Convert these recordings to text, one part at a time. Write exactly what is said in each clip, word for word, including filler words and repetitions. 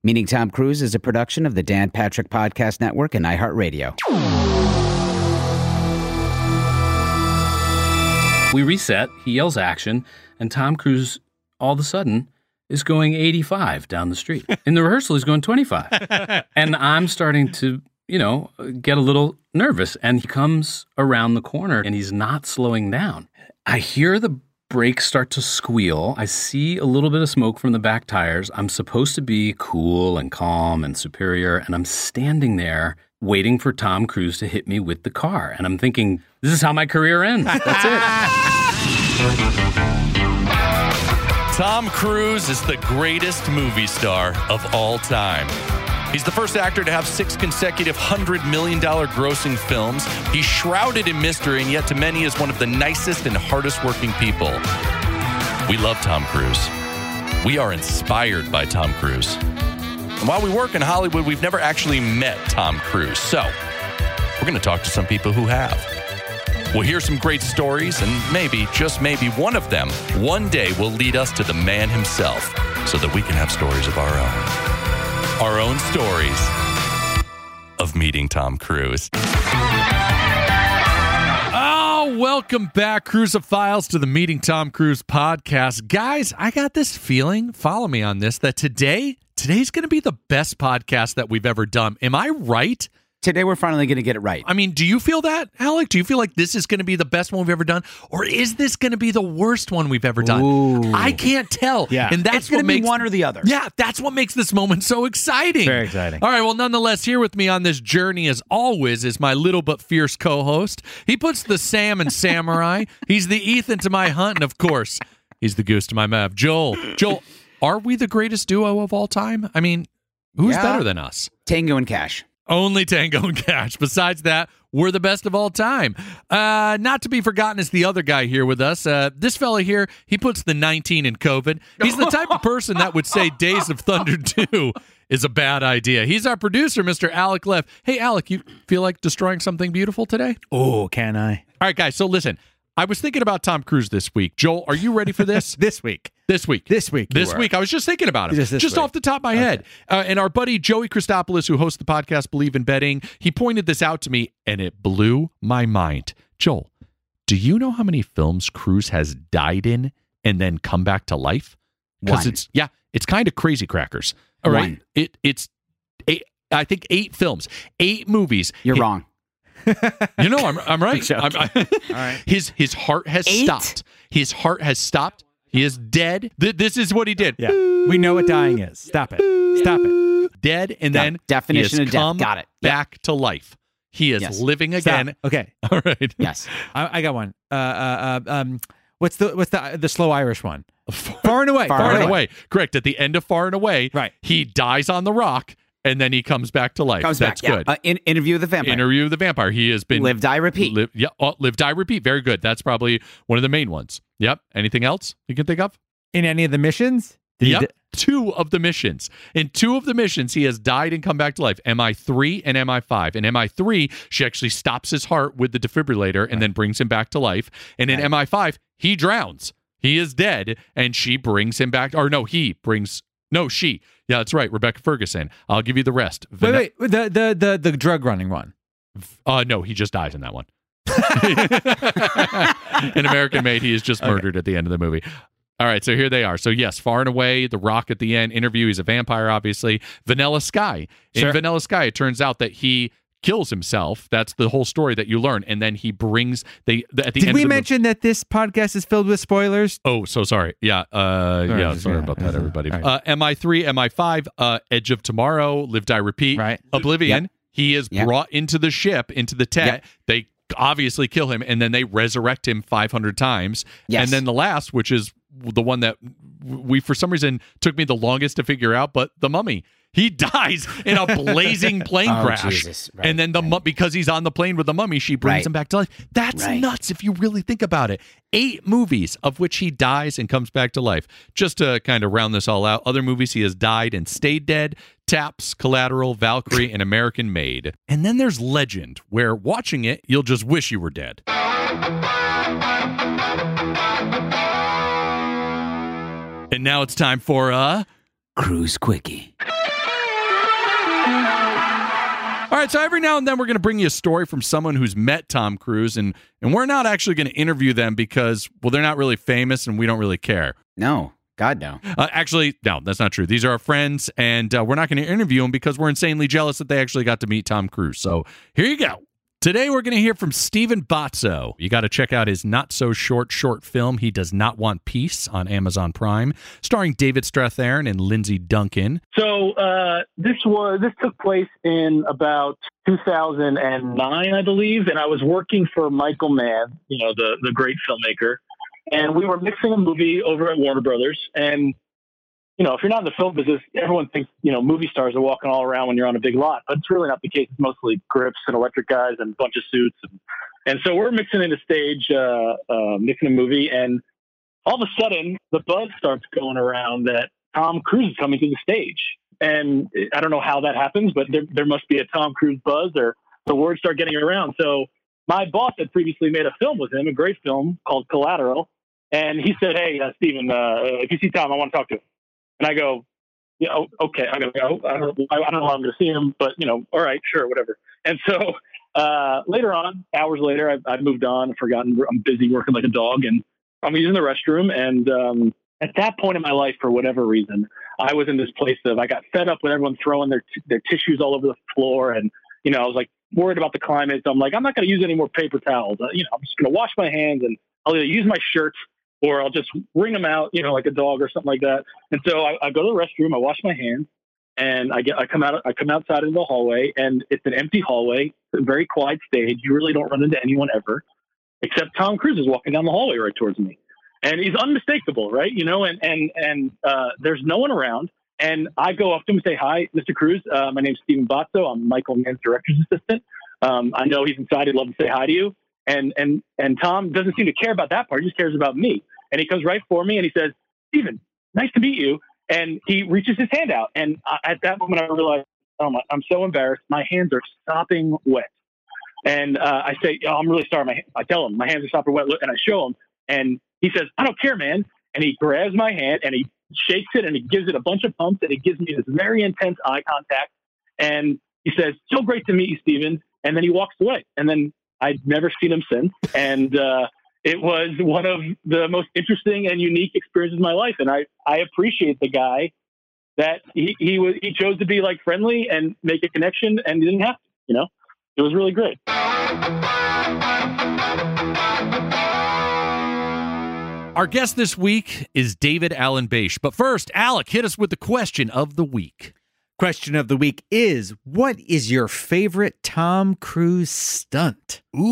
Meeting Tom Cruise is a production of the Dan Patrick Podcast Network and iHeartRadio. We reset, he yells action, and Tom Cruise, all of a sudden, is going eighty-five down the street. In the rehearsal, he's going twenty-five. And I'm starting to, you know, get a little nervous. And he comes around the corner, and he's not slowing down. I hear the brakes start to squeal. I see a little bit of smoke from the back tires. I'm supposed to be cool and calm and superior, and I'm standing there waiting for Tom Cruise to hit me with the car. And I'm thinking, this is how my career ends. That's it. Tom Cruise is the greatest movie star of all time. He's the first actor to have six consecutive one hundred million dollars grossing films. He's shrouded in mystery, and yet to many is one of the nicest and hardest working people. We love Tom Cruise. We are inspired by Tom Cruise. And while we work in Hollywood, we've never actually met Tom Cruise. So we're going to talk to some people who have. We'll hear some great stories, and maybe, just maybe, one of them one day will lead us to the man himself so that we can have stories of our own. Our own stories of meeting Tom Cruise. Oh, welcome back, Cruisophiles, to the Meeting Tom Cruise podcast. Guys, I got this feeling, follow me on this, that today, today's going to be the best podcast that we've ever done. Am I right? Today, we're finally going to get it right. I mean, do you feel that, Alec? Do you feel like this is going to be the best one we've ever done? Or is this going to be the worst one we've ever done? Ooh. I can't tell. Yeah. And that's it's going what to be makes one or the other. Yeah, that's what makes this moment so exciting. Very exciting. All right, well, nonetheless, here with me on this journey, as always, is my little but fierce co-host. He puts the Sam in Samurai. He's the Ethan to my Hunt, and of course, he's the Goose to my Mav. Joel, Joel, are we the greatest duo of all time? I mean, who's Yeah. better than us? Tango and Cash. Only Tango and Cash. Besides that, we're the best of all time. Uh, not to be forgotten is the other guy here with us. Uh, this fella here, he puts the nineteen in COVID. He's the type of person that would say Days of Thunder two is a bad idea. He's our producer, Mister Alec Leff. Hey, Alec, you feel like destroying something beautiful today? Oh, can I? All right, guys, so listen. I was thinking about Tom Cruise this week. Joel, are you ready for this? This week. This week. This week. you This were. week. I was just thinking about it. Just Just, this week. off the top of my head. Uh, and our buddy Joey Christopoulos, who hosts the podcast Believe in Betting, he pointed this out to me, and it blew my mind. Joel, do you know how many films Cruise has died in and then come back to life? Because One. it's, yeah, it's kind of crazy crackers. All right. One. It, it's, eight, I think, eight films, eight movies. You're He- wrong. You know, I'm, I'm right. joking. I'm, I, All right. His, his heart has Eight? stopped. His heart has stopped. He is dead. Th- this is what he did. Yeah. We know what dying is. Stop it. Stop it. Dead, and Got then it. Definition he of has death. come Got it. Yep. back to life. He is Yes. living Stop. again. Okay. All right. Yes. I, I got one. Uh, uh, uh, um, what's the what's the the slow Irish one? Far and away. Far Far and and away. away. Correct. At the end of Far and Away, Right. he dies on the rock, and then he comes back to life. Comes That's back. Yeah. good. Uh, in, interview with the vampire. Interview with the Vampire. He has been Live, die, repeat. Live, yeah, oh, live, die, repeat. Very good. That's probably one of the main ones. Yep. Anything else you can think of? In any of the missions? Did he Yep. di- Two of the missions. In two of the missions, he has died and come back to life. M I three and M I five. In M I three, she actually stops his heart with the defibrillator and then brings him back to life. And in Right. M I five, he drowns. He is dead, and she brings him back. Or no, he brings... No, she. Yeah, that's right. Rebecca Ferguson. I'll give you the rest. Wait, Vane- wait. The, the, the, the drug running one. Uh, no, he just dies in that one. In American Made, he is just murdered at the end of the movie. All right, so here they are. So yes, Far and Away, The Rock at the end, Interview, he's a vampire, obviously. Vanilla Sky. In Sure. Vanilla Sky, it turns out that he kills himself. That's the whole story that you learn. And then he brings, they the, at the Did end we of the mention that this podcast is filled with spoilers? Oh, so sorry. Yeah. Uh, Sorry, yeah. just- Sorry yeah, about yeah, that, everybody. all right. Uh, M I three, M I five, uh, Edge of Tomorrow, Live, Die, Repeat, Right. Oblivion. Yep. He is Yep. brought into the ship, into the tent. Yep. They obviously kill him, and then they resurrect him five hundred times. Yes. And then the last, which is the one that we, for some reason, took me the longest to figure out, but the Mummy. He dies in a blazing plane Oh, crash. Jesus. Right, and then the mu- because he's on the plane with the Mummy, she brings Right. him back to life. That's Right. nuts if you really think about it. Eight movies of which he dies and comes back to life. Just to kind of round this all out, other movies he has died and stayed dead: Taps, Collateral, Valkyrie, and American Made. And then there's Legend, where watching it, you'll just wish you were dead. And now it's time for uh Cruise Quickie. All right, so every now and then we're going to bring you a story from someone who's met Tom Cruise, and and we're not actually going to interview them because, well, they're not really famous and we don't really care. No, God, no. Uh, actually, no, that's not true. These are our friends, and uh, we're not going to interview them because we're insanely jealous that they actually got to meet Tom Cruise. So here you go. Today we're going to hear from Steven Bozzo. You got to check out his not-so-short short film, He Does Not Want Peace, on Amazon Prime, starring David Strathairn and Lindsay Duncan. So uh, this was this took place in about two thousand nine, I believe, and I was working for Michael Mann, you know, the, the great filmmaker, and we were mixing a movie over at Warner Brothers, and you know, if you're not in the film business, everyone thinks, you know, movie stars are walking all around when you're on a big lot, but it's really not the case. It's mostly grips and electric guys and a bunch of suits. And, and so we're mixing in a stage, uh, uh, mixing a movie, and all of a sudden the buzz starts going around that Tom Cruise is coming to the stage. And I don't know how that happens, but there, there must be a Tom Cruise buzz, or the words start getting around. So my boss had previously made a film with him, a great film called Collateral. And he said, hey, uh, Steven, uh, if you see Tom, I want to talk to him. And I go, yeah, okay, I'm going to go. I don't, I don't know how I'm going to see him, but, you know, all right, sure, whatever. And so uh, later on, hours later, I've, I've moved on and forgotten. I'm busy working like a dog, and I'm using the restroom. And um, at that point in my life, for whatever reason, I was in this place of, I got fed up with everyone throwing their t- their tissues all over the floor. And, you know, I was like worried about the climate. So I'm like, I'm not going to use any more paper towels. Uh, you know, I'm just going to wash my hands, and I'll either use my shirt or I'll just wring them out, you know, like a dog or something like that. And so I, I go to the restroom, I wash my hands, and I get, I come out, I come outside into the hallway, and it's an empty hallway, a very quiet stage. You really don't run into anyone ever, except Tom Cruise is walking down the hallway right towards me, and he's unmistakable, right? You know, and and and uh, there's no one around, and I go up to him and say, "Hi, Mister Cruise. Uh, my name's Steven Bozzo. I'm Michael Mann's director's assistant. Um, I know he's inside. He'd love to say hi to you." And and and Tom doesn't seem to care about that part. He just cares about me. And he comes right for me and he says, "Steven, nice to meet you." And he reaches his hand out. And I, at that moment, I realized, oh my, I'm so embarrassed. My hands are sopping wet. And uh, I say, oh, I'm really sorry. My, I tell him my hands are sopping wet. And I show him. And he says, "I don't care, man." And he grabs my hand and he shakes it and he gives it a bunch of pumps. And he gives me this very intense eye contact. And he says, "So great to meet you, Steven." And then he walks away. And then I'd never seen him since. And uh, it was one of the most interesting and unique experiences of my life. And I, I appreciate the guy that he, he was, he chose to be like friendly and make a connection, and he didn't have to, you know, it was really great. Our guest this week is David Alan Basche. But first, Alec, hit us with the question of the week. Question of the week is, what is your favorite Tom Cruise stunt? Ooh.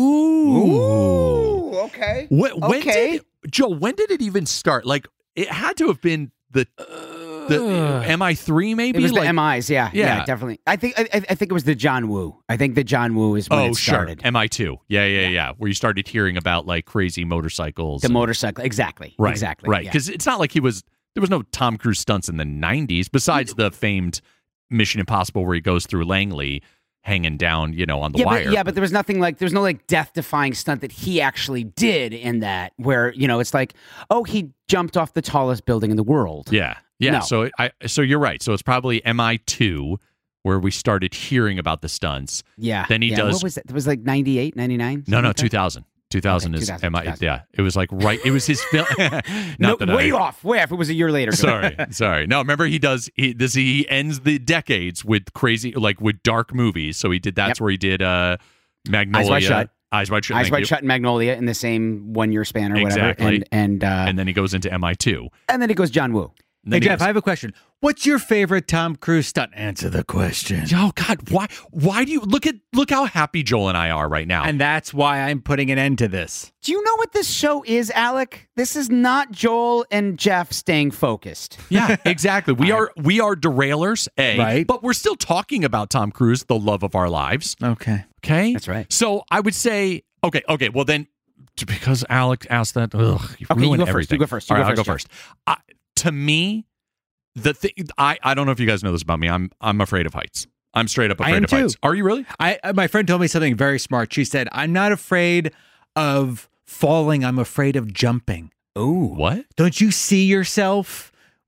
Ooh, okay. When, when Okay. did, Joe, when did it even start? Like, it had to have been the the uh, M I three, maybe? It was like, the M Is, yeah, yeah, Yeah. definitely. I think I, I think it was the John Woo. I think the John Woo is when Oh, it started. sure. M I two. Yeah, yeah, yeah. Where you started hearing about, like, crazy motorcycles. The and- motorcycle, exactly, Right, exactly, right. yeah. Because it's not like he was, there was no Tom Cruise stunts in the nineties, besides the famed Mission Impossible where he goes through Langley hanging down, you know, on the yeah, wire. But, yeah, but there was nothing like, there's no like death-defying stunt that he actually did in that, where, you know, it's like, oh, he jumped off the tallest building in the world. Yeah. Yeah. No. So I so you're right. So it's probably M I two where we started hearing about the stunts. Yeah. Then he yeah. does What was it? It was like ninety-eight, ninety-nine? No, no, Something two like that? thousand. two thousand Okay, is two thousand, M I two thousand. yeah. It was like right it was his film. Not No, that way I, off. Way off. It was a year later. Sorry, sorry. No, remember he does he this he ends the decades with crazy like with dark movies. So he did that's Yep. where he did uh Magnolia. Eyes Wide Shut. Eyes Wide Shut. Eyes thank Wide you. Shut and Magnolia in the same one-year span or whatever. Exactly. And and, uh, And then he goes into M I two. and then it goes John Woo. And Hey, then he Jeff, goes- I have a question. What's your favorite Tom Cruise stunt? Answer the question. Oh God, why why do you look at look how happy Joel and I are right now? And that's why I'm putting an end to this. Do you know what this show is, Alec? This is not Joel and Jeff staying focused. Yeah, exactly. We are we are derailers, A, Right. but we're still talking about Tom Cruise, the love of our lives. Okay. Okay? That's right. So I would say, okay, okay, well then because Alex asked that, ugh, you Okay, you ruined go first. everything. You go first. You All go right, I'll first, go first. I, to me, the thing I, I don't know if you guys know this about me. I'm I'm afraid of heights. I'm straight up I afraid am of too. heights. Are you really? I uh, my friend told me something very smart. She said, "I'm not afraid of falling. I'm afraid of jumping." Ooh. What? Don't you see yourself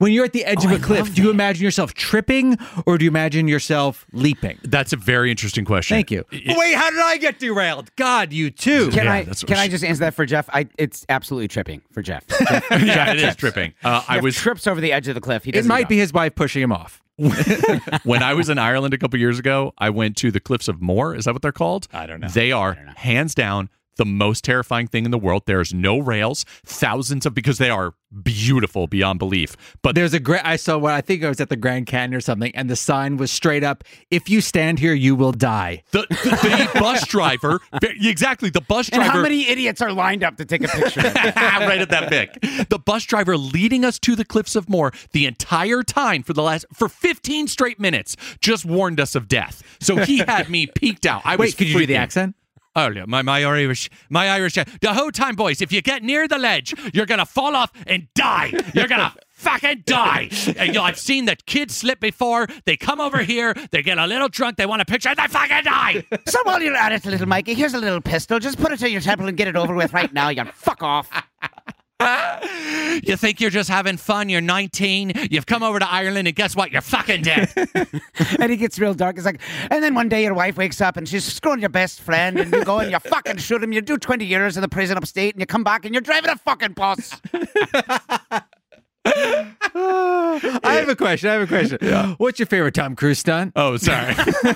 When you're at the edge Oh, of I a cliff, love do you that. imagine yourself tripping or do you imagine yourself leaping? That's a very interesting question. Thank you. Wait, how did I get derailed? God, you too. Can Yeah, I that's what can I she- just answer that for Jeff? I it's absolutely tripping for Jeff. Jeff, Yeah, it is tripping. Uh, I Jeff was trips over the edge of the cliff. He It doesn't might go. be his wife pushing him off. when I was in Ireland a couple years ago, I went to the Cliffs of Moher. Is that what they're called? I don't know. They are hands down the most terrifying thing in the world. There's no rails, thousands of because they are beautiful beyond belief. But There's a great, I saw what I think I was at the Grand Canyon or something, and the sign was straight up, if you stand here, you will die. the, the, the bus driver, exactly, the bus And driver. how many idiots are lined up to take a picture? of it? right at that big. The bus driver leading us to the Cliffs of Moher the entire time for the last for fifteen straight minutes just warned us of death. So he had me peeked out. I was Wait, could you do the freaking- accent? Oh, yeah, my, my Irish, my Irish. The whole time, boys, if you get near the ledge, you're going to fall off and die. You're going to fucking die. And, you know, I've seen the kids slip before. They come over here, they get a little drunk, they want a picture, and they fucking die. So while you're at it, little Mikey, here's a little pistol. Just put it to your temple and get it over with right now. You fuck off. You think you're just having fun. You're nineteen. You've come over to Ireland, and guess what? You're fucking dead. And he gets real dark. It's like, and then one day your wife wakes up and she's screwing your best friend, and you go and you fucking shoot him. You do twenty years in the prison upstate, and you come back and you're driving a fucking bus. I have a question. I have a question. What's your favorite Tom Cruise stunt? Oh, sorry.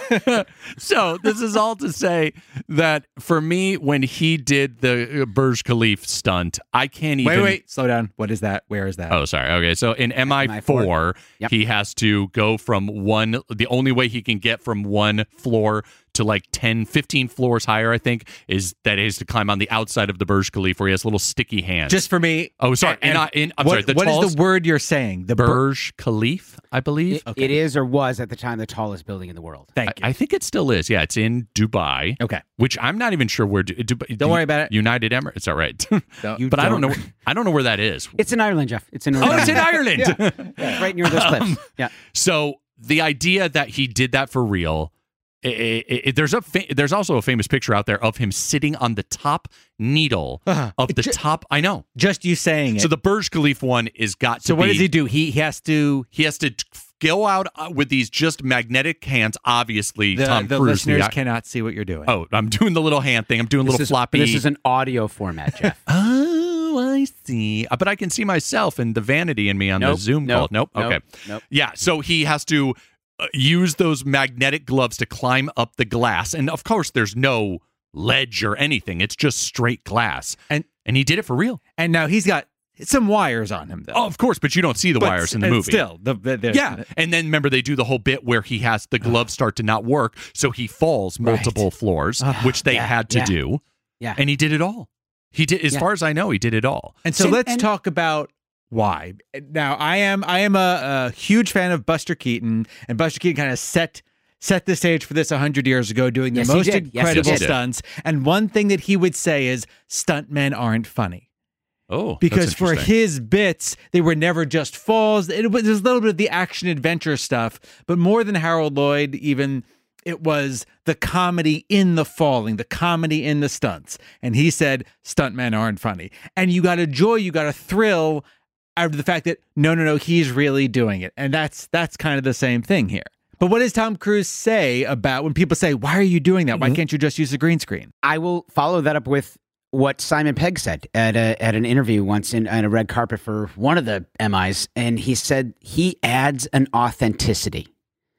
So this is all to say that for me, when he did the uh, Burj Khalifa stunt, I can't even. Wait, wait, slow down. What is that? Where is that? Oh, sorry. Okay, so in M I four, Yep. he has to go from one. The only way he can get from one floor to like ten, fifteen floors higher, I think, is that he has to climb on the outside of the Burj Khalifa where he has little sticky hands. Just for me. oh, sorry. And, And, I, in, I'm what, sorry. The what is tallest the word you're saying? The Bur- Burj Khalifa, I believe. It, it is or was at the time the tallest building in the world. Thank I, you. I think it still is. Yeah, it's in Dubai. Okay. Which I'm not even sure where. Du- Dubai, Don't worry about it. United Emirates. All right. Don't- You but I don't know. don't- where- I don't know where that is. It's in Ireland, Jeff. It's in Oh, it's in Ireland. Yeah, right near those cliffs. Yeah. So the idea that he did that for real, i i i there's a fa- there's also a famous picture out there of him sitting on the top needle Uh, of the ju- top. I know. Just you saying it. So the Burj Khalifa one is got to so what be. does he do? He, he has to. He has to t- go out uh, with these just magnetic hands. Obviously, The, Tom the Cruise. listeners the- cannot see what you're doing. oh, I'm doing the little hand thing. I'm doing This little is, floppy. this is an audio format, Jeff. Oh, I see. Uh, But I can see myself and the vanity in me on Nope, the Zoom nope, call. Nope. nope, Okay. nope. Yeah. So he has to uh, use those magnetic gloves to climb up the glass, and of course, there's no ledge or anything. It's just straight glass, And and he did it for real. and now he's got some wires on him, though. Oh, of course, but you don't see the But wires in the s- movie. Still, the, the, there's- Yeah, and then remember they do the whole bit where he has the gloves start to not work, so he falls multiple floors, which they yeah, had to yeah. do, Yeah. and he did it all. He did, as Yeah. far as I know, he did it all. And so And- let's and- talk about why. Now, I am I am a, a huge fan of Buster Keaton, and Buster Keaton kind of set set the stage for this one hundred years ago, doing the Yes, he most did. Yes, he incredible did. stunts. And one thing that he would say is, stuntmen aren't funny. Oh, Because that's for interesting. his bits, they were never just falls. It was there's a little bit of the action adventure stuff, but more than Harold Lloyd, even it was the comedy in the falling, the comedy in the stunts. And he said, stuntmen aren't funny. And you got a joy, you got a thrill out of the fact that no, no, no, he's really doing it. And that's that's kind of the same thing here. But what does Tom Cruise say about when people say, why are you doing that? Why can't you just use a green screen? I will follow that up with what Simon Pegg said at a, at an interview once in, on a red carpet for one of the M Is, and he said he adds an authenticity.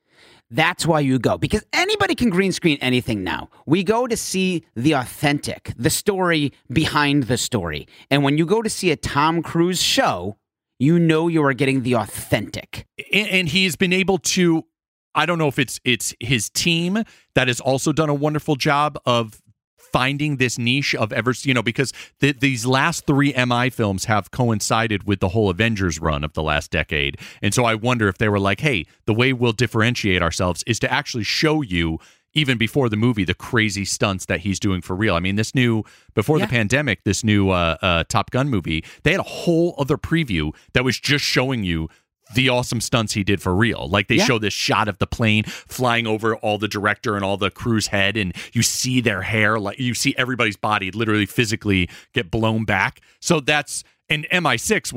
That's why you go, because anybody can green screen anything now. We go to see the authentic, the story behind the story. And when you go to see a Tom Cruise show, you know you are getting the authentic. and, and he's been able to. I don't know if it's it's his team that has also done a wonderful job of finding this niche of ever, you know, because the, these last three M I films have coincided with the whole Avengers run of the last decade. And so I wonder if they were like, hey, the way we'll differentiate ourselves is to actually show you, even before the movie, the crazy stunts that he's doing for real. I mean, this new, before Yeah. the pandemic, this new uh, uh, Top Gun movie, they had a whole other preview that was just showing you the awesome stunts he did for real. Like they Yeah. show this shot of the plane flying over all the director and all the crew's head, and you see their hair, like you see everybody's body literally physically get blown back. So that's, and M I six was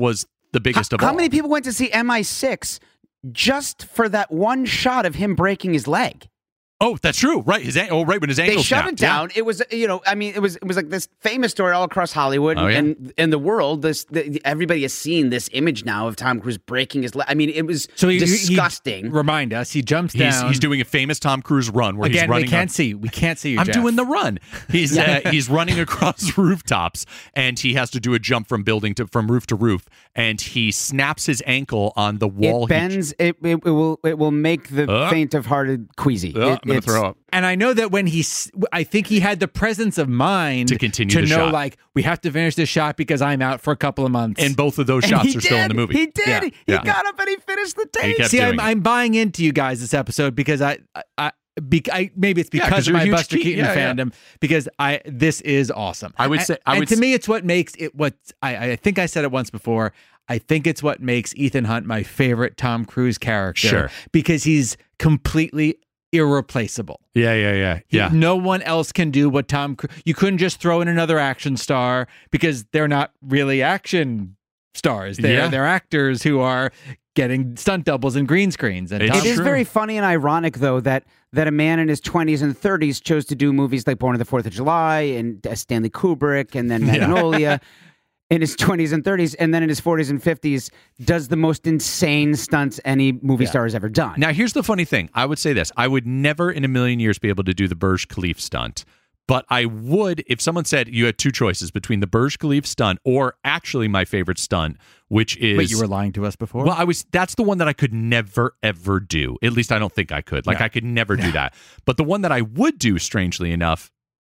the biggest how, of all. How many people went to see M I six just for that one shot of him breaking his leg? Oh, that's true. Right. His an- oh, right when his ankle They shut snapped. it down. It was, you know, I mean, it was it was like this famous story all across Hollywood Oh, yeah. and in the world. This the, everybody has seen this image now of Tom Cruise breaking his leg. I mean, it was So he, disgusting. He, remind us, he jumps Yeah. He's, down. he's doing a famous Tom Cruise run where Again, he's running. we can't on- see. We can't see you, I'm Jeff. doing the run. He's uh, he's running across rooftops, and he has to do a jump from building to from roof to roof, and he snaps his ankle on the wall. It bends. It, it, it will it will make the Uh. faint of hearted queasy. Oh, It- I'm gonna it's- throw up. And I know that when he, s- I think he had the presence of mind To continue to the know, shot. like, we have to finish this shot because I'm out for a couple of months. And both of those And shots he are still in did. the movie. He did. Yeah. He Yeah. got up and he finished the He tape. kept See, doing I'm, it. I'm buying into you guys this episode because I, I, I, be, I maybe it's Yeah, 'cause because of you're a my huge Buster Keaton- Keaton yeah, yeah. fandom. Because I, this is awesome. I would And- say- I and would to s- me, it's what makes it what I, I think I said it once before. I think it's what makes Ethan Hunt my favorite Tom Cruise character. Sure. Because he's completely irreplaceable. Yeah, yeah, yeah, yeah. No one else can do what Tom Cruise. You couldn't just throw in another action star because they're not really action stars. They're Yeah. they're actors who are getting stunt doubles and green screens. And It's Tom It is true. very funny and ironic, though, that that a man in his twenties and thirties chose to do movies like Born on the Fourth of July and uh, Stanley Kubrick and then Magnolia in his twenties and thirties, and then in his forties and fifties does the most insane stunts any movie star has ever done. Now, here's the funny thing. I would say this. I would never in a million years be able to do the Burj Khalifa stunt. But I would, if someone said you had two choices between the Burj Khalifa stunt or actually my favorite stunt, which is... Wait, you were lying to us before? Well, I was. That's the one that I could never, ever do. At least I don't think I could. Like, No. I could never do that. But the one that I would do, strangely enough,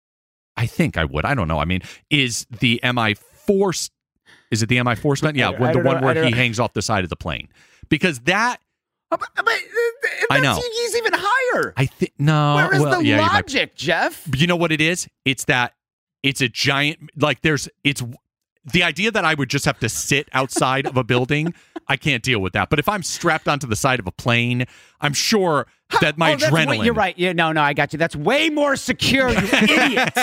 I think I would. I don't know. I mean, is the M I four... Is it the M I four stunt? Yeah, I when the don't know, one I where don't he know. hangs off the side of the plane. Because that... Oh, but, but, uh, I that's- know. He's even higher. I think... No. Where is well, the yeah, you might- logic, Jeff? You know what it is? It's that it's a giant, like there's, it's the idea that I would just have to sit outside of a building. I can't deal with that. But if I'm strapped onto the side of a plane, I'm sure that my Oh, that's way- adrenaline. you're right. Yeah, no, no, I got you. That's way more secure, you idiot.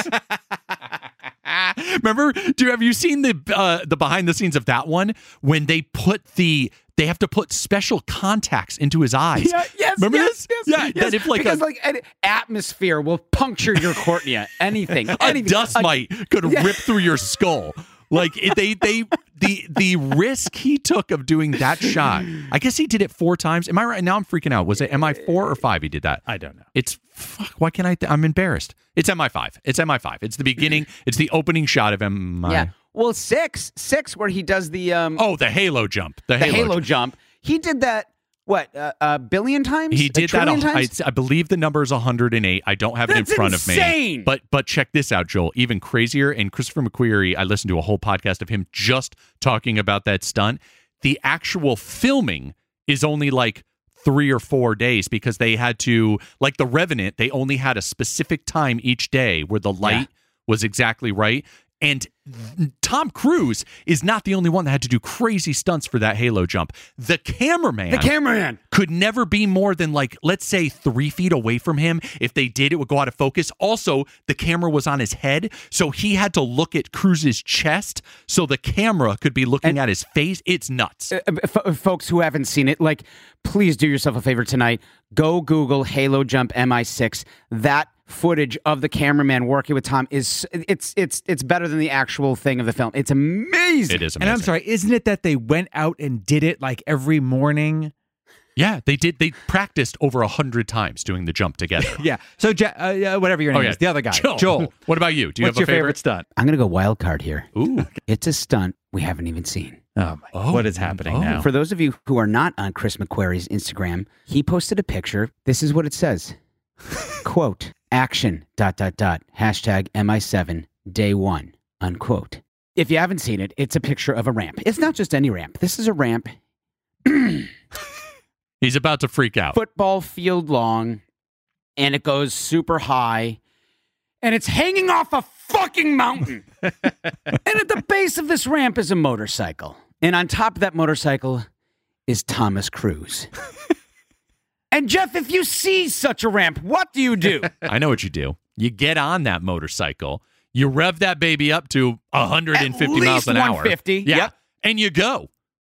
Remember, do have you seen the uh, the behind the scenes of that one when they put the they have to put special contacts into his eyes? Yeah, yes, Remember yes, this? yes, yeah, yes, that if like because a, like an atmosphere will puncture your cornea. Anything, a anything. dust A- mite could rip through your skull. Like it, they, they, the the risk he took of doing that shot. I guess he did it four times. Am I right? Now I'm freaking out. Was it M I four or five? He did that. I don't know. It's fuck. Why can't I? Th- I'm embarrassed. It's M I five. It's M I five. It's the beginning. It's the opening shot of M I. Yeah. Well, six, six, where he does the um, Oh, the Halo jump. The, the Halo. Halo jump. jump. He did that. What uh, a billion times? He A did that. trillion a- I, times? I believe the number is one hundred eight. I don't have it That's in front insane. of me. But but check this out, Joel. Even crazier. And Christopher McQuarrie, I listened to a whole podcast of him just talking about that stunt. The actual filming is only like three or four days because they had to, like The Revenant, they only had a specific time each day where the light Yeah. was exactly right. And Tom Cruise is not the only one that had to do crazy stunts for that Halo jump. The cameraman the cameraman. could never be more than like, let's say three feet away from him. If they did, it would go out of focus. Also, the camera was on his head, so he had to look at Cruise's chest so the camera could be looking at his face. It's nuts. Uh, f- folks who haven't seen it, like, please do yourself a favor tonight. Go Google Halo Jump M I six. That footage of the cameraman working with Tom is it's it's it's better than the actual thing of the film. It's amazing. It is And amazing. I'm sorry, isn't it that they went out and did it like every morning? Yeah, they did. They practiced over a hundred times doing the jump together. Yeah. So, Je- uh, uh, whatever your name Oh, yeah. is, the other guy, Joel. Joel. What about you? Do you What's have a your favorite? favorite stunt? I'm gonna go wild card here. Ooh. It's a stunt we haven't even seen. Oh my! Oh. What is happening Oh. now? For those of you who are not on Chris McQuarrie's Instagram, he posted a picture. This is what it says. Quote, action, dot, dot, dot, hashtag M I seven, day one, unquote. If you haven't seen it, it's a picture of a ramp. It's not just any ramp. This is a ramp, He's about to freak out. football field long, and it goes super high, and it's hanging off a fucking mountain. And at the base of this ramp is a motorcycle. And on top of that motorcycle is Thomas Cruise. And Jeff, if you see such a ramp, what do you do? I know what you do. You get on that motorcycle. You rev that baby up to one hundred fifty At miles an least hour. one fifty, Yeah. yep. And you go.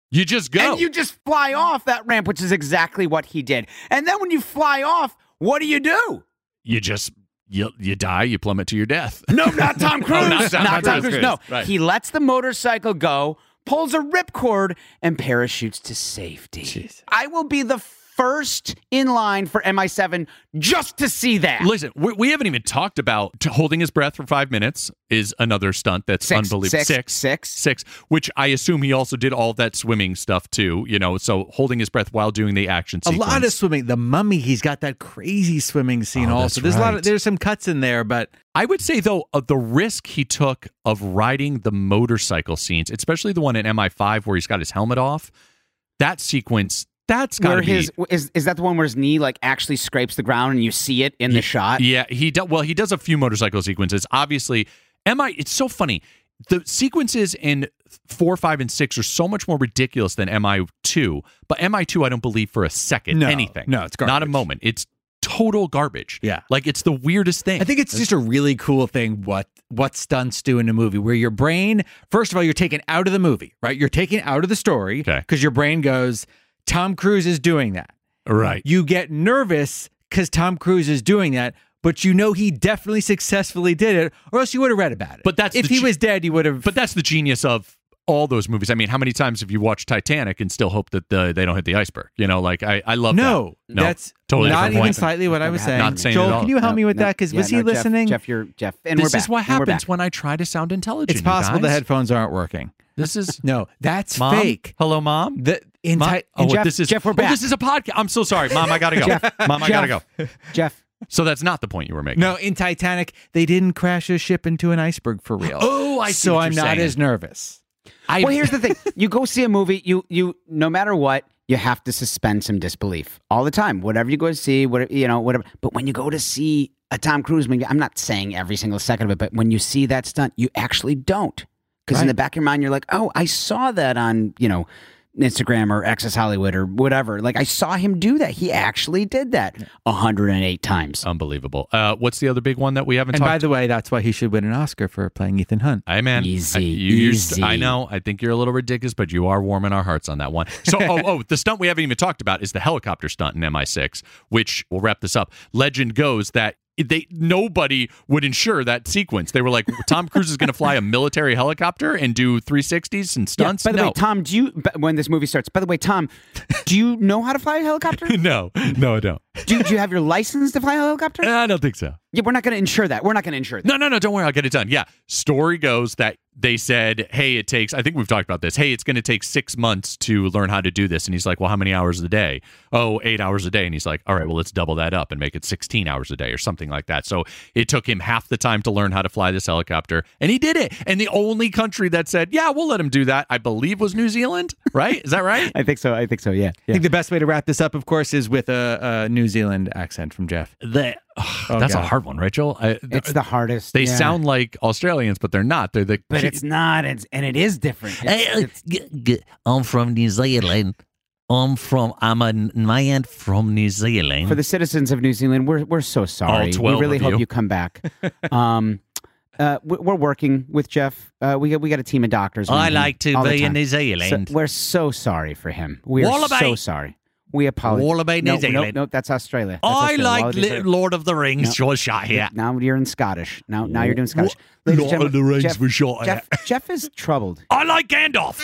You just go. And you just fly off that ramp, which is exactly what he did. And then when you fly off, what do you do? You just you you die. You plummet to your death. No, not Tom Cruise. Oh, not Tom- not not Tom Tom Cruise. Cruise. No, Right. he lets the motorcycle go, pulls a ripcord, and parachutes to safety. Jeez. I will be the first in line for M I seven just to see that. Listen, we, we haven't even talked about t- holding his breath for five minutes is another stunt that's Six, unbelievable. six, six, six. six, which I assume he also did all that swimming stuff too. You know, so holding his breath while doing the action A sequence. lot of swimming. The Mummy, he's got that crazy swimming scene. Oh, also, that's there's a lot right. of there's some cuts in there, but I would say though, of the risk he took of riding the motorcycle scenes, especially the one in M I five where he's got his helmet off, that sequence. That's got Where to be. his is is that the one where his knee like actually scrapes the ground and you see it in the shot? Yeah, he does. Well, he does a few motorcycle sequences. Obviously, M I. It's so funny. The sequences in four, five, and six are so much more ridiculous than M I two. But M I two, I don't believe for a second No, anything. no, it's not a garbage. moment. It's total garbage. Yeah. like it's the weirdest thing. I think it's just a really cool thing what what stunts do in a movie where your brain, first of all, you're taken out of the movie, right? You're taken out of the story Okay. because your brain goes, Tom Cruise is doing that. right. You get nervous because Tom Cruise is doing that, but you know he definitely successfully did it, or else you would have read about it. But that's if the he ge- was dead, you would have. But that's the genius of all those movies. I mean, how many times have you watched Titanic and still hope that the, they don't hit the iceberg? You know, like I, I love no, that. No, that's totally not different even point. slightly what I was Never saying. happened. Not saying Joel, at all. can you help No, me with no, that? Because yeah, was he no, Jeff- listening? Jeff, you're Jeff, and This we're back. is what and we're happens back. when I try to sound intelligent. It's you possible the guys. headphones aren't working. This is No, that's Mom? fake. Hello, Mom. The in Mom? Ti- oh, in Jeff, this is Jeff, we're oh, back. this is a podcast. I'm so sorry, Mom. I gotta go. Jeff, Mom, I gotta go. Jeff, Jeff. So that's not the point you were making. no, in Titanic, they didn't crash a ship into an iceberg for real. Oh, I see so what I'm you're not saying. as nervous. I, Well, here's the thing: you go see a movie, you you no matter what, you have to suspend some disbelief all the time. Whatever you go to see, whatever you know, whatever. But when you go to see a Tom Cruise movie, I'm not saying every single second of it, but when you see that stunt, you actually don't, because in Right. the back of your mind, you're like, oh, I saw that on you know Instagram or Access Hollywood or whatever. Like I saw him do that. He actually did that one hundred eight times. unbelievable. Uh, what's the other big one that we haven't And by talked? the way, that's why he should win an Oscar for playing Ethan Hunt. Hey man, Easy, I, you, you're st- easy. I know. I think you're a little ridiculous, but you are warming our hearts on that one. So, oh, oh, the stunt we haven't even talked about is the helicopter stunt in M I six, which we'll wrap this up. Legend goes that they nobody would insure that sequence. They were like, Tom Cruise is going to fly a military helicopter and do three sixties and stunts. Yeah, by the no. way, Tom, do you b- when this movie starts? By the way, Tom, do you know how to fly a helicopter? no, no, I don't. do, do you have your license to fly a helicopter? I don't think so. Yeah, we're not going to insure that. We're not going to insure that. No, no, no, don't worry. I'll get it done. Yeah. Story goes that they said, hey, it takes, I think we've talked about this. Hey, it's going to take six months to learn how to do this. And he's like, well, how many hours a day? Oh, eight hours a day. And he's like, all right, well, let's double that up and make it sixteen hours a day or something like that. So it took him half the time to learn how to fly this helicopter. And he did it. And the only country that said, yeah, we'll let him do that, I believe was New Zealand, right? Is that right? I think so. I think so. Yeah. I think the best way to wrap this up, of course, is with a, a New Zealand accent from Jeff. The, Oh, that's God. a hard one, Rachel. I, It's the hardest. they yeah. sound like Australians, but they're not. They're the but it's not. It's and it is different. It's, it's, G- g- I'm from New Zealand. I'm from, I'm a man from New Zealand. for the citizens of New Zealand, we're we're so sorry. twelve we really of hope you. you come back. um, uh, we- we're working with Jeff. Uh, we got we got a team of doctors. I around him like to all the be in time. New So Zealand. we're so sorry for him. We are Wallaby. so sorry. We apologize. Wallaby, New no, Zealand. No, no, that's Australia. That's I Australia. like Wallabies li- are- Lord of the Rings. No. Sure, shot here. Now you're in Scottish. Now now you're doing Scottish. Wha- Ladies and Lord of the gentlemen, Rings Jeff, for shot Jeff, Jeff is troubled. I like Gandalf.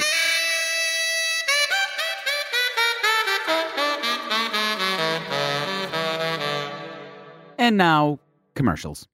And now commercials.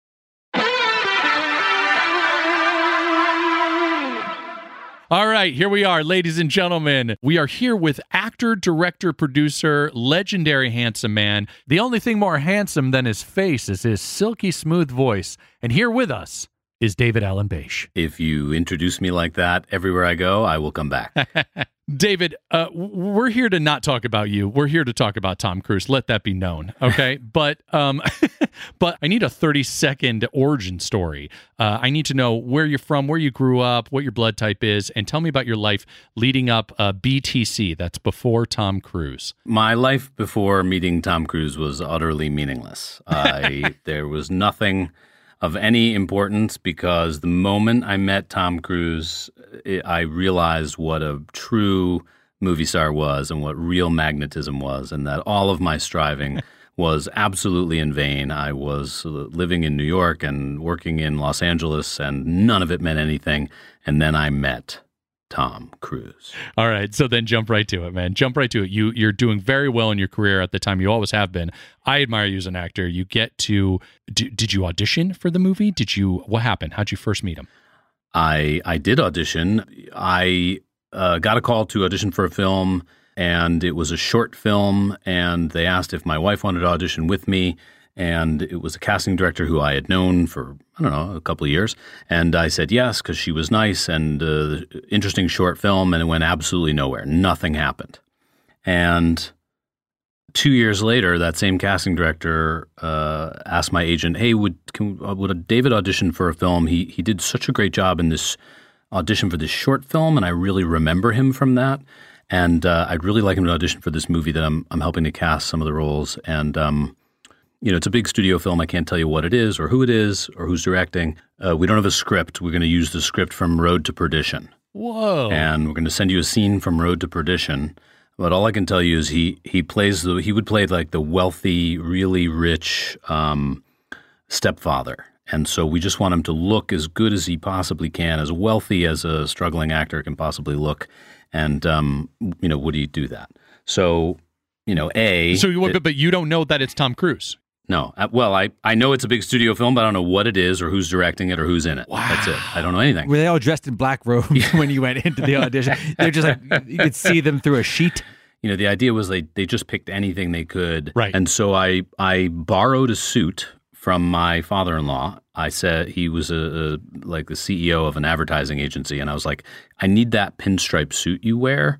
All right, here we are, ladies and gentlemen. We are here with actor, director, producer, legendary handsome man. The only thing more handsome than his face is his silky smooth voice. And here with us is David Allen Beish. If you introduce me like that everywhere I go, I will come back. David, uh, w- we're here to not talk about you. We're here to talk about Tom Cruise. Let that be known, okay? but um, but I need a thirty-second origin story. Uh, I need to know where you're from, where you grew up, what your blood type is, and tell me about your life leading up uh, B T C. That's before Tom Cruise. My life before meeting Tom Cruise was utterly meaningless. I, there was nothing of any importance because the moment I met Tom Cruise, I realized what a true movie star was and what real magnetism was, and that all of my striving was absolutely in vain. I was living in New York and working in Los Angeles, and none of it meant anything. And then I met Tom Cruise. All right, so then jump right to it, man. Jump right to it. You, you're doing very well in your career at the time. You always have been. I admire you as an actor. You get to, do, did you audition for the movie? Did you, what happened? How'd you first meet him? I, I did audition. I uh, got a call to audition for a film, and it was a short film, and they asked if my wife wanted to audition with me. And it was a casting director who I had known for, I don't know, a couple of years. And I said yes, because she was nice and uh, interesting short film, and it went absolutely nowhere. Nothing happened. And two years later, that same casting director uh, asked my agent, hey, would can, uh, would David audition for a film? He, he did such a great job in this audition for this short film, and I really remember him from that. And uh, I'd really like him to audition for this movie that I'm, I'm helping to cast some of the roles. And um you know, it's a big studio film. I can't tell you what it is or who it is or who's directing. Uh, we don't have a script. We're going to use the script from Road to Perdition. Whoa. And we're going to send you a scene from Road to Perdition. But all I can tell you is he he plays the he would play like the wealthy, really rich um, stepfather. And so we just want him to look as good as he possibly can, as wealthy as a struggling actor can possibly look. And, um, you know, would he do that? So, you know, A. So, you, it, but you don't know that it's Tom Cruise. No. Uh, well, I, I know it's a big studio film, but I don't know what it is or who's directing it or who's in it. Wow. That's it. I don't know anything. Were they all dressed in black robes when you went into the audition? They're just like, you could see them through a sheet. You know, the idea was they, they just picked anything they could. Right. And so I, I borrowed a suit from my father-in-law. I said he was a, a like the C E O of an advertising agency. And I was like, I need that pinstripe suit you wear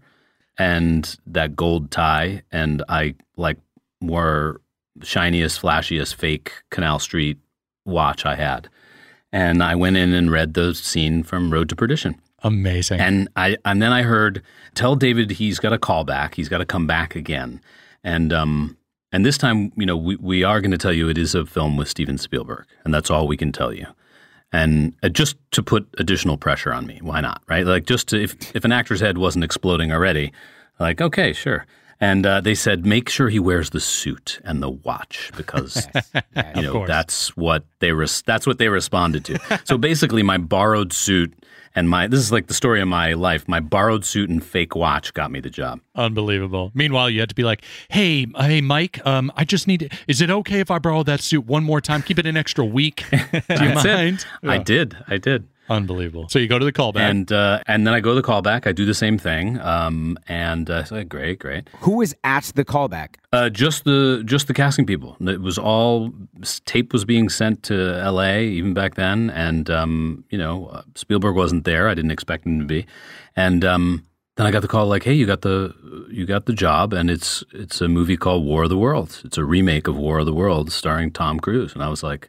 and that gold tie. And I like wore shiniest, flashiest fake Canal Street watch I had. And I went in and read the scene from Road to Perdition. Amazing. And I and then I heard, tell David he's got to call back. He's got to come back again. And um and this time, you know, we, we are going to tell you it is a film with Steven Spielberg. And that's all we can tell you. And uh, just to put additional pressure on me, why not, right? Like just to, if, if an actor's head wasn't exploding already, like, okay, sure. And uh, they said, make sure he wears the suit and the watch because, Yes, yes. you know, course. that's what they res- that's what they responded to. So basically, my borrowed suit and my this is like the story of my life. My borrowed suit and fake watch got me the job. Unbelievable. Meanwhile, you had to be like, hey, hey, Mike, um, I just need to, is it okay if I borrow that suit one more time? Keep it an extra week. Do you That's it. mind? I Yeah. did. I did. Unbelievable. So you go to the callback. And uh, and then I go to the callback. I do the same thing. Um, and uh, so great, great. Who was at the callback? Uh, just the just the casting people. It was all tape was being sent to L A even back then, and um, you know uh, Spielberg wasn't there. I didn't expect him to be, and um, then I got the call like, hey, you got the you got the job, and it's it's a movie called War of the Worlds. It's a remake of War of the Worlds starring Tom Cruise, and I was like,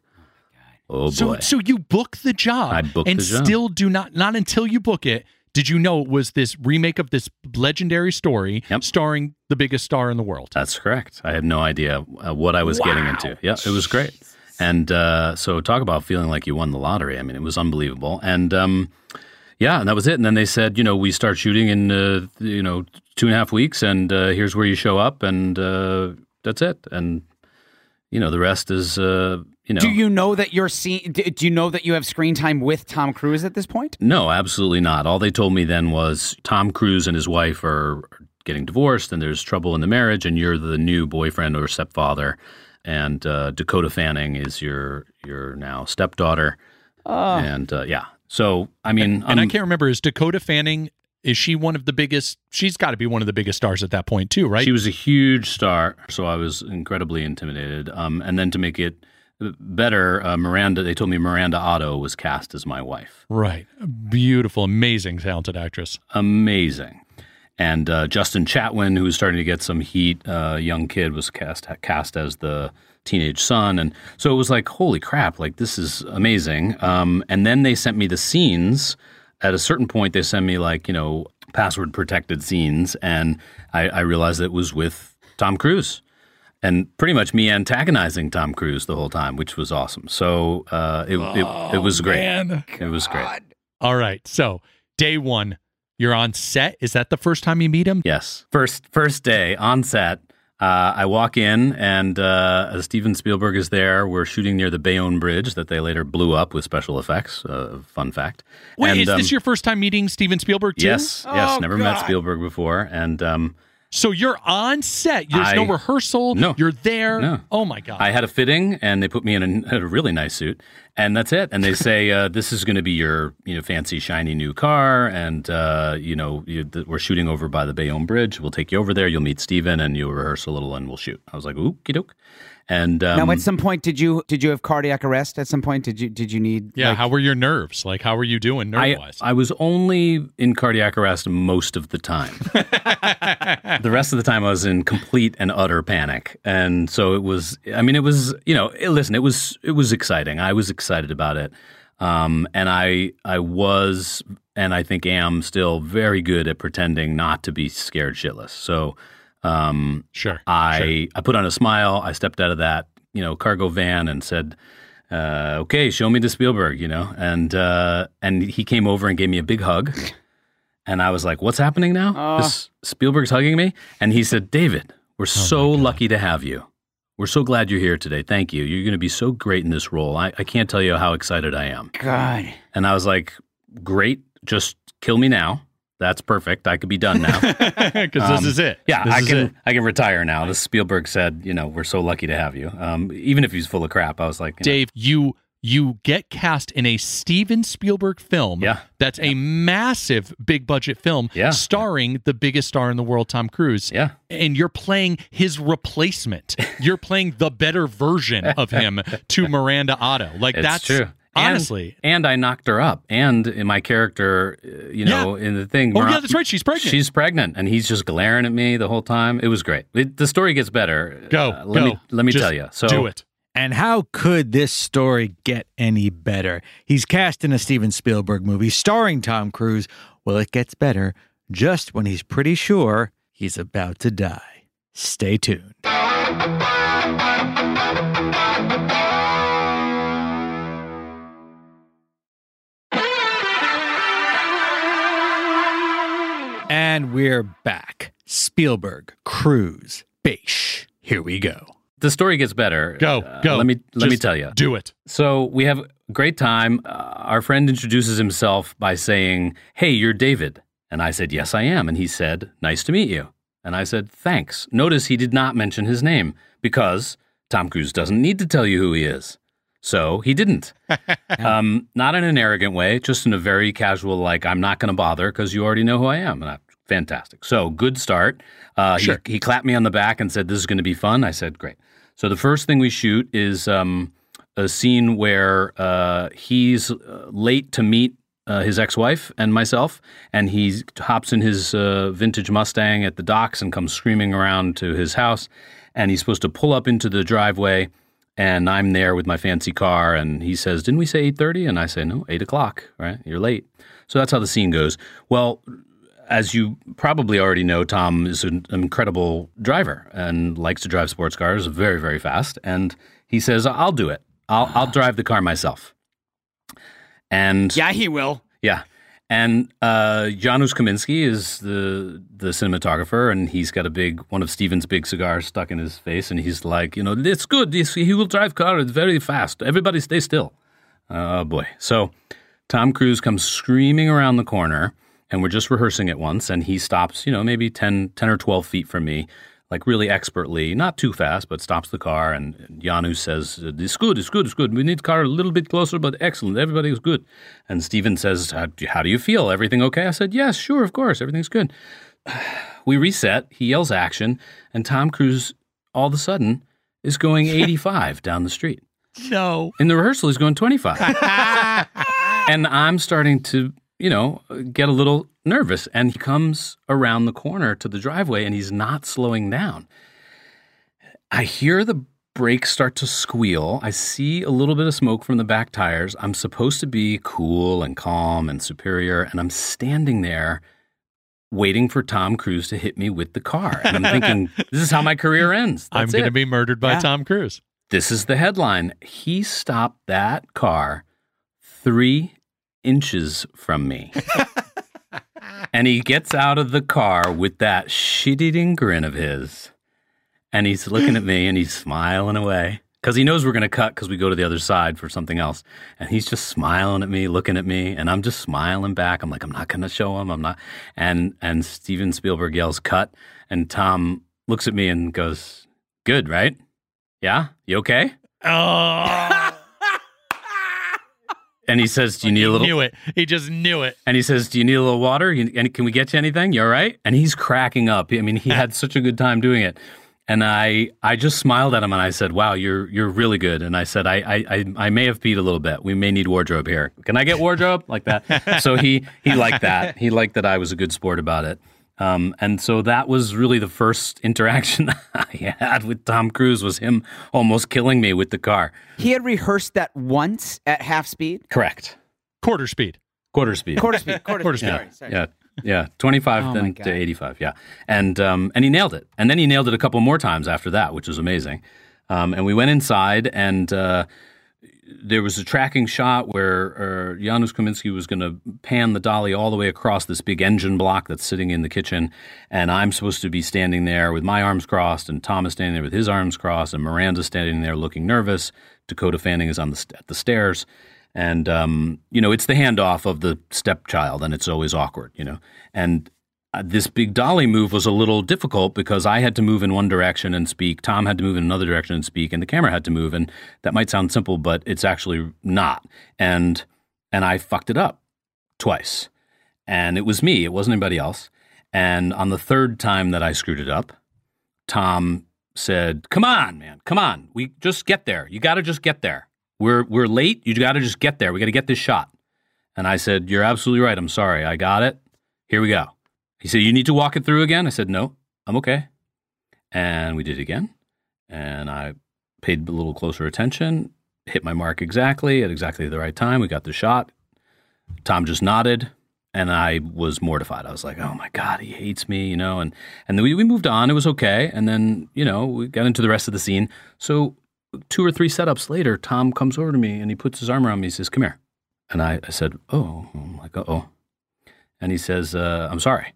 oh so, boy. so you book the job. I booked and the job. still do not, not until you book it, did you know it was this remake of this legendary story Yep. starring the biggest star in the world? That's correct. I had no idea uh, what I was getting into. Yeah, it was great. And uh, so talk about feeling like you won the lottery. I mean, it was unbelievable. And um, yeah, and that was it. And then they said, you know, we start shooting in, uh, you know, two and a half weeks, and uh, here's where you show up, and uh, that's it. And, you know, the rest is, uh, you know. Do you know that you're seeing? Do do you know that you have screen time with Tom Cruise at this point? No, absolutely not. All they told me then was Tom Cruise and his wife are getting divorced and there's trouble in the marriage and you're the new boyfriend or stepfather and uh, Dakota Fanning is your your now stepdaughter. Oh. And uh, yeah. So, I mean. And I um, can't remember, is Dakota Fanning, is she one of the biggest, she's got to be one of the biggest stars at that point too, right? She was a huge star, so I was incredibly intimidated. Um, and then to make it better, uh, Miranda, they told me Miranda Otto was cast as my wife. Right. Beautiful, amazing, talented actress. Amazing. And uh, Justin Chatwin, who was starting to get some heat, a uh, young kid, was cast cast as the teenage son. And so it was like, holy crap, like this is amazing. Um, and then they sent me the scenes. At a certain point, they sent me like, you know, password protected scenes. And I, I realized that it was with Tom Cruise. and pretty much me antagonizing Tom Cruise the whole time, which was awesome. So uh, it, Oh, it it was great. man. It was great. All right. So day one, you're on set. Is that the first time you meet him? Yes. First first day on set, uh, I walk in and uh, Steven Spielberg is there. We're shooting near the Bayonne Bridge that they later blew up with special effects. Uh, fun fact. Wait, and, is um, this your first time meeting Steven Spielberg too? Yes. Yes. Oh, Never met God. Spielberg before. And um, So you're on set. There's I- no rehearsal. No. You're there. No. Oh my God. I had a fitting, and they put me in a, a really nice suit, and that's it. And they say, uh, "This is going to be your, you know, fancy, shiny new car, and uh, you know, you, th- we're shooting over by the Bayonne Bridge. We'll take you over there. You'll meet Steven, and you'll rehearse a little, and we'll shoot." I was like, "Okie doke." And um, now, at some point, did you did you have cardiac arrest? At some point, did you did you need? yeah. like- how were your nerves? Like, how were you doing nerve I, wise? I was only in cardiac arrest most of the time. The rest of the time, I was in complete and utter panic, and so it was. I mean, it was. You know, it- listen, it was. It was exciting. I was excited about it, um, and I. I was, and I think am still very good at pretending not to be scared shitless. So, um, sure. I sure. I put on a smile. I stepped out of that, you know, cargo van and said, uh, "Okay, show me the Spielberg," you know, and uh, and he came over and gave me a big hug, and I was like, "What's happening now? Oh. This Spielberg's hugging me," and he said, "David, we're so lucky to have you. We're so glad you're here today. Thank you. You're going to be so great in this role. I, I can't tell you how excited I am." God. And I was like, "Great, just kill me now. That's perfect. I could be done now." Because Um, this is it. Yeah, This I is can it. I can retire now. This Spielberg said, you know, we're so lucky to have you. Um, even if he's full of crap, I was like, you know, Dave, you you get cast in a Steven Spielberg film. Yeah. That's a massive big budget film Yeah. starring the biggest star in the world, Tom Cruise. yeah, And you're playing his replacement. You're playing the better version of him to Miranda Otto. Like it's that's true. And- honestly. and, I knocked her up. And in my character, uh, you know, in the thing, Oh, Mar- yeah, that's right. She's pregnant. She's pregnant, and he's just glaring at me the whole time. It was great. It, the story gets better. Go. Uh, let go. me let me Just tell you. So do it. And how could this story get any better? He's cast in a Steven Spielberg movie starring Tom Cruise. Well, it gets better just when he's pretty sure he's about to die. Stay tuned. And we're back. Spielberg, Cruise, Beish. Here we go. the story gets better. Go. Uh, Go. Let me let me Just tell you. Do it. So we have a great time. Uh, our friend introduces himself by saying, "Hey, you're David." And I said, "Yes, I am." And he said, "Nice to meet you." And I said, "Thanks." Notice he did not mention his name because Tom Cruise doesn't need to tell you who he is. So he didn't. um, not in an arrogant way, just in a very casual, like, I'm not going to bother because you already know who I am. And I, fantastic. So good start. Uh, Sure. he, he clapped me on the back and said, "This is going to be fun." I said, "Great." So the first thing we shoot is um, a scene where uh, he's uh, late to meet uh, his ex-wife and myself, and he hops in his uh, vintage Mustang at the docks and comes screaming around to his house, and he's supposed to pull up into the driveway, and I'm there with my fancy car, and he says, "Didn't we say eight thirty?" And I say, "No, eight o'clock, right? You're late." So that's how the scene goes. Well, as you probably already know, Tom is an incredible driver and likes to drive sports cars very, very fast. And he says, "I'll do it. I'll I'll drive the car myself." And Yeah, he will. yeah. And uh, Janusz Kaminski is the the cinematographer, and he's got a big one of Steven's big cigars stuck in his face, and he's like, you know, "It's good. This, he will drive car. It's very fast. Everybody stay still." Oh boy! So Tom Cruise comes screaming around the corner, and we're just rehearsing it once, and he stops, you know, maybe ten, ten or twelve feet from me, like really expertly, not too fast, but stops the car, and Janusz says, "It's good, it's good, it's good. We need the car a little bit closer, but excellent. Everybody is good." And Steven says, "How how do you feel? Everything okay?" I said, "Yes, sure, of course. Everything's good." We reset. He yells action, and Tom Cruise all of a sudden is going eighty-five down the street. No. In the rehearsal, he's going twenty-five. And I'm starting to, you know, get a little nervous. And he comes around the corner to the driveway, and he's not slowing down. I hear the brakes start to squeal. I see a little bit of smoke from the back tires. I'm supposed to be cool and calm and superior, and I'm standing there waiting for Tom Cruise to hit me with the car. And I'm thinking, this is how my career ends. I'm That's going to it. be murdered by Yeah. Tom Cruise. This is the headline. He stopped that car three inches from me. And he gets out of the car with that shit-eating grin of his. And he's looking at me and he's smiling away. Because he knows we're going to cut because we go to the other side for something else. And he's just smiling at me, looking at me. And I'm just smiling back. I'm like, I'm not going to show him. I'm not. And, and Steven Spielberg yells, cut. And Tom looks at me and goes, good, right? Yeah? You okay? Oh, And he says, do you need a he little... knew it. He just knew it. And he says, do you need a little water? You, and can we get you anything? You all right? And he's cracking up. I mean, he had such a good time doing it. And I I just smiled at him and I said, wow, you're you're really good. And I said, I I I, I may have peed a little bit. We may need wardrobe here. Can I get wardrobe? Like that. So he he liked that. He liked that I was a good sport about it. Um, and so that was really the first interaction I had with Tom Cruise, was him almost killing me with the car. He had rehearsed that once at half speed. Correct. Quarter speed. Quarter speed. Quarter speed. Quarter, Quarter speed. Yeah, Sorry, sorry. yeah, yeah. twenty-five Oh my then God. to eighty-five. Yeah, and um, and he nailed it. And then he nailed it a couple more times after that, which was amazing. Um, and we went inside, and uh, there was a tracking shot where uh, Janusz Kaminski was going to pan the dolly all the way across this big engine block that's sitting in the kitchen, and I'm supposed to be standing there with my arms crossed, and Tom is standing there with his arms crossed, and Miranda's standing there looking nervous. Dakota Fanning is on the st- at the stairs. And, um, you know, it's the handoff of the stepchild, and it's always awkward, you know. And uh, this big dolly move was a little difficult because I had to move in one direction and speak. Tom had to move in another direction and speak, and the camera had to move. And that might sound simple, but it's actually not. And and I fucked it up twice. And it was me. It wasn't anybody else. And on the third time that I screwed it up, Tom said, come on, man, come on. We just get there. You got to just get there. We're we're late. You got to just get there. We got to get this shot. And I said, you're absolutely right. I'm sorry. I got it. Here we go. He said, you need to walk it through again? I said, no, I'm okay. And we did it again. And I paid a little closer attention, hit my mark exactly at exactly the right time. We got the shot. Tom just nodded. And I was mortified. I was like, oh, my God, he hates me, you know. And, and then we, we moved on. It was okay. And then, you know, we got into the rest of the scene. So two or three setups later, Tom comes over to me and he puts his arm around me. He says, come here. And I, I said, oh, I'm like, uh-oh. And he says, uh, I'm sorry.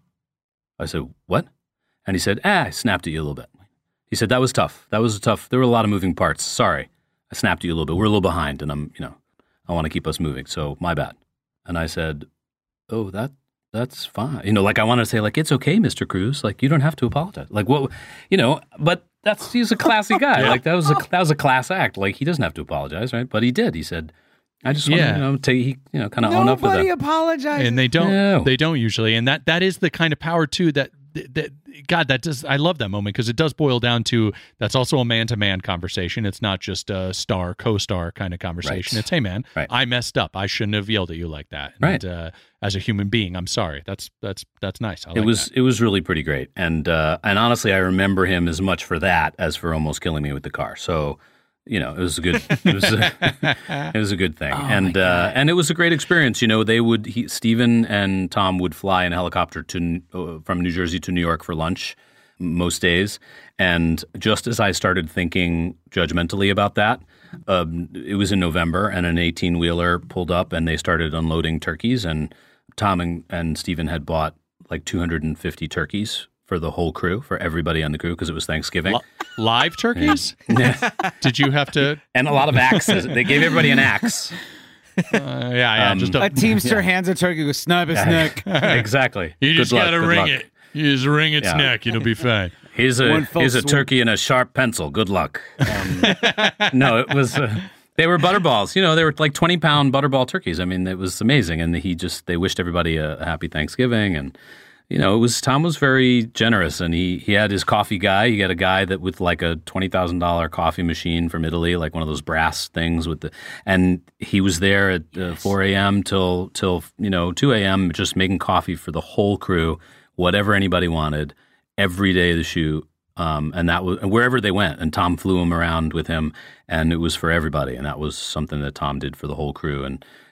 I said, what? And he said, ah, I snapped at you a little bit. He said, that was tough. That was tough. There were a lot of moving parts. Sorry. I snapped at you a little bit. We're a little behind and I'm, you know, I want to keep us moving. So my bad. And I said, oh, that that's fine. You know, like I wanted to say, like, it's okay, Mister Cruise. Like, you don't have to apologize. Like, what, you know, but that's, he's a classy guy. Like, that was a, that was a class act. Like, he doesn't have to apologize, right? But he did. He said, I just want Yeah. to, you know, take, he, you know, kind of own up with Nobody it. apologizes. And they don't. No. They don't usually. And that that is the kind of power too that that God, that does. I love that moment because it does boil down to that's also a man to man conversation. It's not just a star co-star kind of conversation. Right. It's hey man, Right. I messed up. I shouldn't have yelled at you like that. And, Right. Uh, as a human being, I'm sorry. That's that's that's nice. I It like was that. it was really pretty great, and uh, and honestly, I remember him as much for that as for almost killing me with the car. So, you know, it was a good it was a, it was a good thing, and uh, and it was a great experience. You know, they would he, Stephen and Tom would fly in a helicopter to uh, from New Jersey to New York for lunch most days, and just as I started thinking judgmentally about that, um, it was in November, and an eighteen wheeler pulled up, and they started unloading turkeys, and Tom and, and Stephen had bought like two hundred fifty turkeys for the whole crew, for everybody on the crew, because it was Thanksgiving. Li- live turkeys. Yeah. Did you have to? And a lot of axes. They gave everybody an axe. Uh, yeah, yeah. Um, just a, A teamster hands a turkey with snap his neck. Exactly. you just Good luck, gotta good ring luck. it. You just ring its Yeah. neck. It'll be fine. Here's a One fell here's a swoop. turkey and a sharp pencil. Good luck. Um, no, it was. Uh, they were butterballs. You know, they were like twenty pound butterball turkeys. I mean, it was amazing. And he just they wished everybody a, a happy Thanksgiving. And you know, it was Tom was very generous. And he he had his coffee guy. He had a guy that with like a twenty thousand dollar coffee machine from Italy, like one of those brass things with the. And he was there at uh, four a.m. till till you know two a.m. just making coffee for the whole crew, whatever anybody wanted, every day of the shoot. Um, and that was and wherever they went, and Tom flew them around with him, and it was for everybody. And that was something that Tom did for the whole crew. And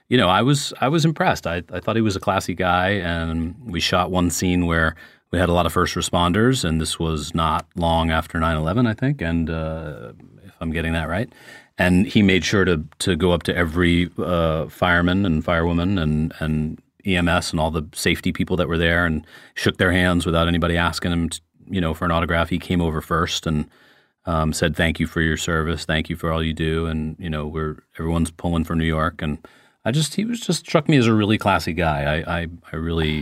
you know, I was I was impressed. I, I thought he was a classy guy, and we shot one scene where we had a lot of first responders, and this was not long after nine eleven, I think, and uh, if I'm getting that right. And he made sure to to go up to every uh, fireman and firewoman and, and E M S and all the safety people that were there and shook their hands without anybody asking him, to, you know, for an autograph. He came over first and um, said, "Thank you for your service. Thank you for all you do." And, you know, we're everyone's pulling for New York. And I just, he was just struck me as a really classy guy. I, I, I really,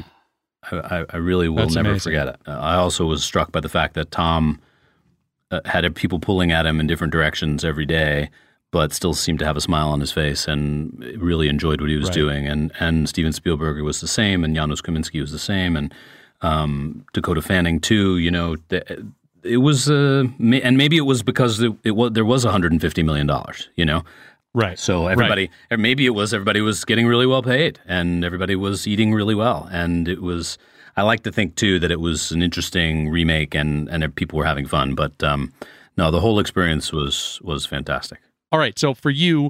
I, I really will That's never amazing. forget it. Uh, I also was struck by the fact that Tom uh, had people pulling at him in different directions every day, but still seemed to have a smile on his face and really enjoyed what he was Right. doing. And and Steven Spielberg was the same, and Janusz Kaminski was the same, and um, Dakota Fanning too. You know, th- it was, uh, ma- and maybe it was because it, it was there was one hundred fifty million dollars. You know, Right. so everybody, or maybe it was everybody was getting really well paid, and everybody was eating really well, and it was. I like to think too that it was an interesting remake, and and people were having fun. But um, no, the whole experience was was fantastic. All right. So for you,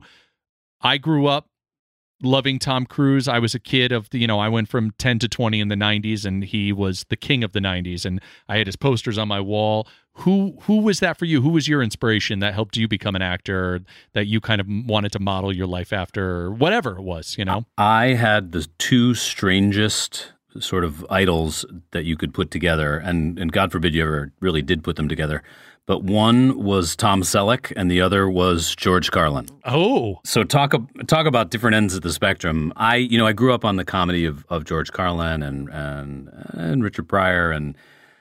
I grew up loving Tom Cruise. I was a kid of the, you know, I went from ten to twenty in the nineties, and he was the king of the nineties. And I had his posters on my wall. Who who was that for you? Who was your inspiration that helped you become an actor, that you kind of wanted to model your life after, or whatever it was, you know? I had the two strangest sort of idols that you could put together, and, and God forbid you ever really did put them together. But one was Tom Selleck, and the other was George Carlin. Oh, So talk talk about different ends of the spectrum. I you know I grew up on the comedy of, of George Carlin and, and and Richard Pryor, and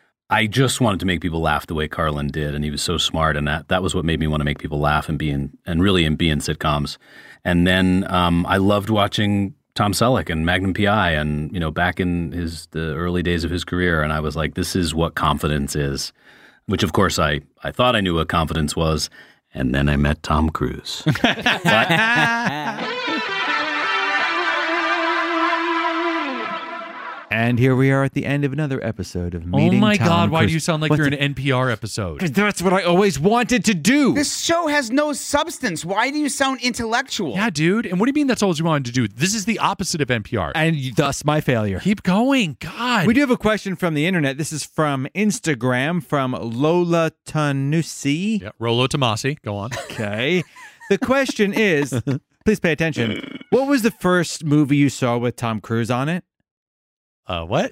I just wanted to make people laugh the way Carlin did, and he was so smart, and that that was what made me want to make people laugh and be in and really and be in sitcoms. And then um, I loved watching Tom Selleck and Magnum P I, and you know back in his the early days of his career, and I was like, this is what confidence is. Which, of course, I, I thought I knew what confidence was, and then I met Tom Cruise. But, And here we are at the end of another episode of Meeting oh my Tom God. Why Cruise. do you sound like What's you're in the- an N P R episode? That's what I always wanted to do. This show has no substance. Why do you sound intellectual? Yeah, dude. And what do you mean that's all you wanted to do? This is the opposite of N P R. and thus my failure. Keep going. God. We do have a question from the internet. This is from Instagram from Lola Tanusi. Yeah, Rolo Tomasi. Go on. Okay. The question is, please pay attention. What was the first movie you saw with Tom Cruise on it? Uh, what?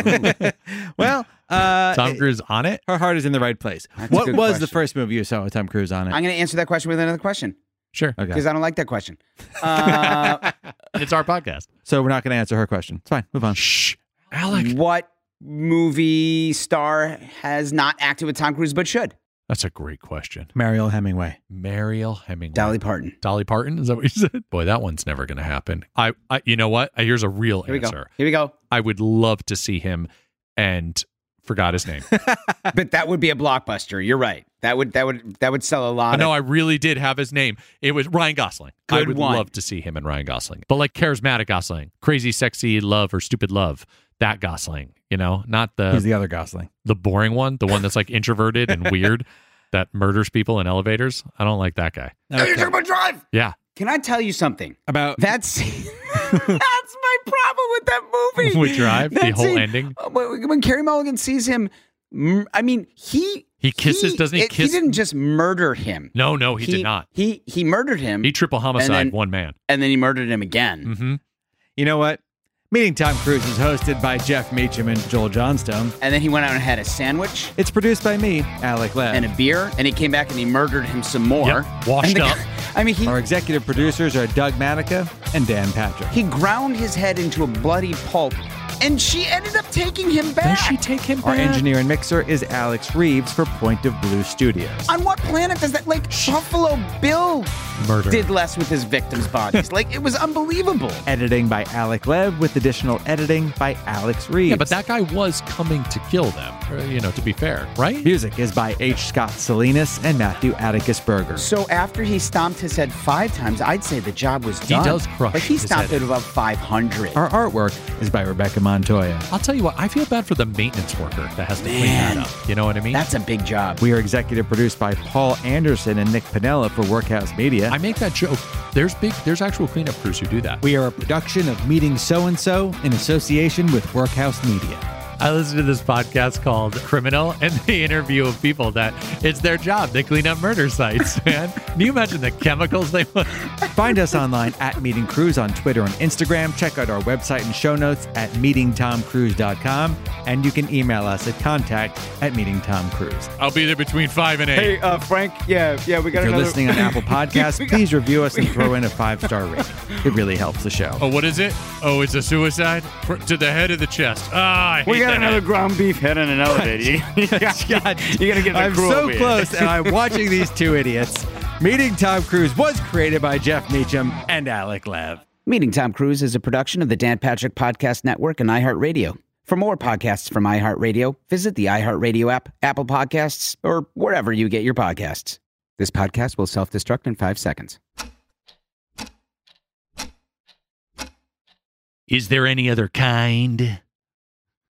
Well, uh, Tom Cruise on it? her heart is in the right place. That's a What good was the question. first movie you saw with Tom Cruise on it? I'm going to answer that question with another question Sure. Okay. because I don't like that question. Uh, It's our podcast. So we're not going to answer her question. It's fine. Move on. Shh. Alec. what movie star has not acted with Tom Cruise but should? That's a great question. Mariel Hemingway. Mariel Hemingway. Dolly Parton. Dolly Parton? Is that what you said? Boy, that one's never going to happen. I, I, you know what? Here's a real Here we go. answer. Here we go. I would love to see him, and forgot his name. But that would be a blockbuster. You're right. That would that would that would sell a lot. No, of, I really did have his name. It was Ryan Gosling. I Good would one. love to see him and Ryan Gosling, but like charismatic Gosling, crazy, sexy love or stupid love. That Gosling, you know, not the Who's the other Gosling? the boring one, the one that's like introverted and weird that murders people in elevators. I don't like that guy. Hey, you're talking about Drive. Yeah. Can I tell you something? About That's that's my problem with that movie. With Drive, the That whole scene, ending. uh, When, when Carey Mulligan sees him, mm, I mean, he He kisses- doesn't he it- kiss- He didn't just murder him. No, no, he, did not. He he murdered him. He triple homicide then- one man. and then he murdered him again. Mm-hmm. You know what? Meeting Tom Cruise is hosted by Jeff Meacham and Joel Johnstone. And then he went out and had a sandwich It's produced by me, Alec Lev. and a beer, and he came back and he murdered him some more. Yep, washed And the up. guy- I mean, he Our executive producers are Doug Manica and Dan Patrick. he ground his head into a bloody pulp, and she ended up taking him back. Does she take him Our back? engineer and mixer is Alex Reeves for Point of Blue Studios. On what planet does that, like, Buffalo Bill Murder. did less with his victims' bodies? Like, it was unbelievable. Editing by Alec Lev with additional editing by Alex Reeves. Yeah, but that guy was coming to kill them, uh, you know, to be fair, right? Music is by H. Scott Salinas and Matthew Atticus Berger. So after he stomped his head five times, I'd say the job was He done. does crush But he his stomped head. it about five hundred. Our artwork is by Rebecca Montoya. I'll tell you what, I feel bad for the maintenance worker that has to clean Man. that up. You know what I mean? That's a big job. We are executive produced by Paul Anderson and Nick Pinella for Workhouse Media. I make that joke. There's big, there's actual cleanup crews who do that. We are a production of Meeting So-and-So in association with Workhouse Media. I listen to this podcast called Criminal, and they interview people that it's their job. They clean up murder sites, man. Can you imagine the chemicals they put? Find us online at Meeting Cruise on Twitter and Instagram. Check out our website and show notes at meeting tom cruise dot com. And you can email us at contact at meeting tom cruise. I'll be there between five and eight. Hey, uh, Frank. Yeah, yeah, we got If you're another. listening on Apple Podcasts, please review us and throw in a five-star rating. It really helps the show. Oh, what is it? Oh, it's a suicide? For, to the head of the chest. Ah, I hate We got that another head. ground beef head in an elevator. You, you got, you gotta get the I'm crew so over here. close, and I'm watching these two idiots. Meeting Tom Cruise was created by Jeff Meacham and Alec Lev. Meeting Tom Cruise is a production of the Dan Patrick Podcast Network and iHeartRadio. For more podcasts from iHeartRadio, visit the iHeartRadio app, Apple Podcasts, or wherever you get your podcasts. This podcast will self-destruct in five seconds. Is there any other kind?